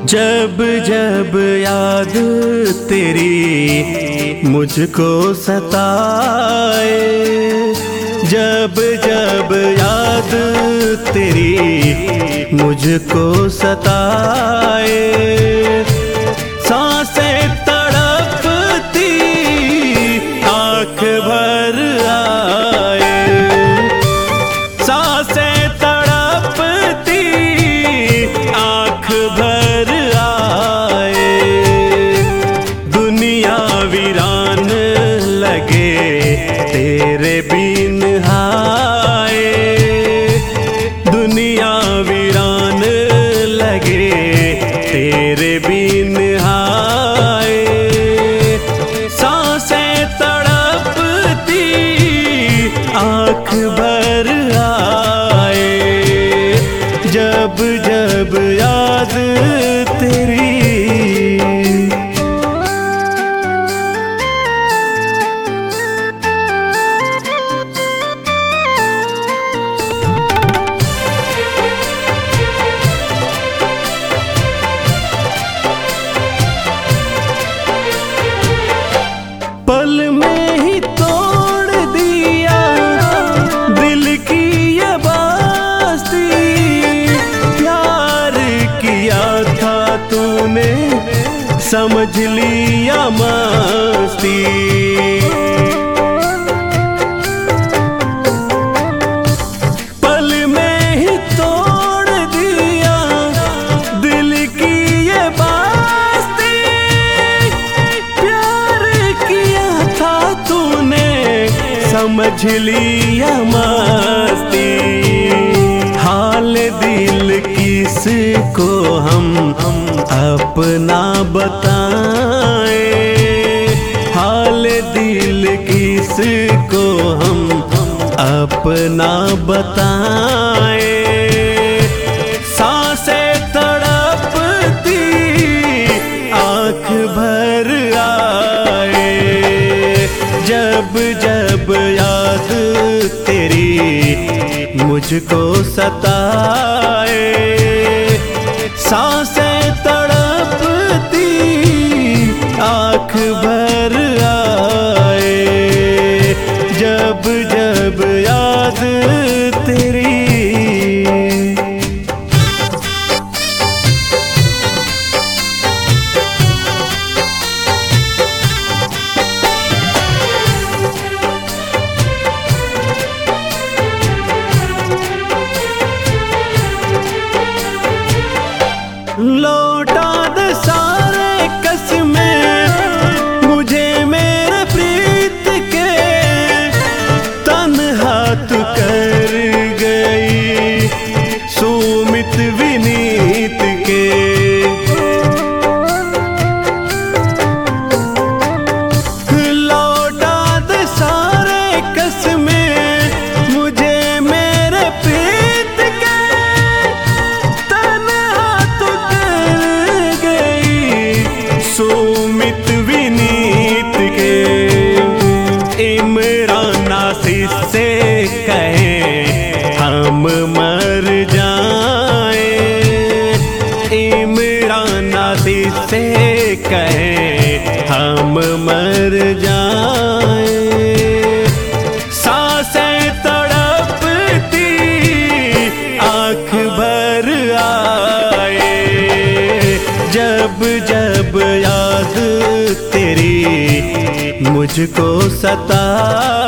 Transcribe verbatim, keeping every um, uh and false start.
जब जब याद तेरी मुझको सताए, जब जब याद तेरी मुझको सताए, सांसें तड़पती आँख भर आए, सांसें तड़पती आँख भर आए, दुनिया वीरान लगे तेरे बिन हाय, दुनिया वीरान लगे तेरे बिन हाय, सांसें तड़पती आँख भर आए, जब जब याद तेरी। पल में ही तोड़ दिया दिल की ये बास्ती, प्यार किया था तूने समझ लिया मस्ती, पल में ही तोड़ दिया दिल की ये बास्ती, प्यार किया था तूने समझ लिया मस्ती, हाल दिल किसको हम अपना बताएं, हाल दिल किसको हम अपना बताएं, सांसें तड़पती आँख भर आए, जब जब याद तेरी मुझको सताए, सांसें तड़पती आँख भर आए, जब जब याद तेरी। लौटा दे सारे कसमें मुझे मेरे प्रीत के, तन्हा तू कर गई सुमित विनीत के, लौटा दे सारे कसमें मुझे मेरे प्रीत के, सुमित विनीत के, इमरान नासिर से कहे हम मर जाएं, इमरान नासिर से कहे हम मर जाएं, सांसें तड़पती आँख भर आए, जब जब याद तेरी मुझको सता